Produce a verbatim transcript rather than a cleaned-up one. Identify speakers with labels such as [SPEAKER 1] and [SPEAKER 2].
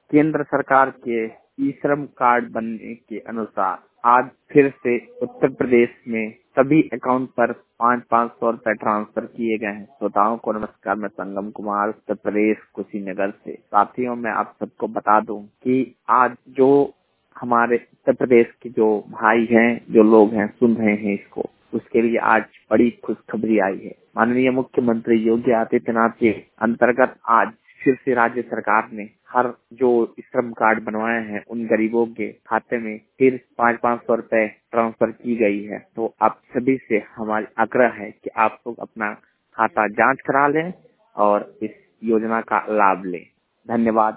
[SPEAKER 1] केंद्र सरकार के ई श्रम कार्ड बनने के अनुसार आज फिर से उत्तर प्रदेश में सभी अकाउंट पर पाँच पाँच सौ रुपए ट्रांसफर किए गए हैं। श्रोताओं को नमस्कार, मैं संगम कुमार उत्तर प्रदेश कुशीनगर से। साथियों, मैं आप सबको बता दूं कि आज जो हमारे उत्तर प्रदेश के जो भाई हैं, जो लोग हैं, सुन रहे हैं इसको, उसके लिए आज बड़ी खुशखबरी आई है। माननीय मुख्यमंत्री योगी आदित्यनाथ के अंतर्गत आज फिर से राज्य सरकार ने हर जो श्रम कार्ड बनवाए हैं उन गरीबों के खाते में फिर पाँच पाँच सौ रुपए ट्रांसफर की गई है। तो आप सभी से हमारी आग्रह है कि आप लोग अपना खाता जांच करा लें और इस योजना का लाभ लें। धन्यवाद।